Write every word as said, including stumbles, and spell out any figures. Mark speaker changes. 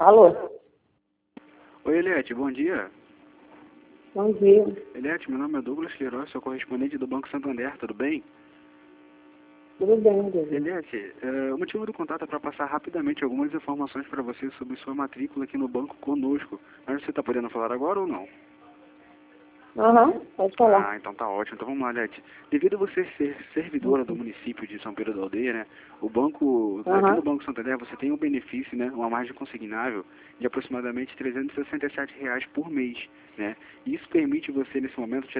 Speaker 1: Alô?
Speaker 2: Oi, Eliette, bom dia.
Speaker 1: Bom dia.
Speaker 2: Eliette, meu nome é Douglas Queiroz, sou correspondente do Banco Santander, tudo bem?
Speaker 1: Tudo bem, Deus.
Speaker 2: Eliette, é, o motivo do contato é para passar rapidamente algumas informações para você sobre sua matrícula aqui no banco conosco. Mas você está podendo falar agora ou não?
Speaker 1: Aham, pode falar.
Speaker 2: Ah, então tá ótimo. Então vamos lá, Eliette. Devido a você ser servidora do município de São Pedro da Aldeia, né, o banco, aqui no
Speaker 1: Aham.
Speaker 2: Banco Santander você tem um benefício, né, uma margem consignável de aproximadamente trezentos e sessenta e sete reais por mês, né? Isso permite você nesse momento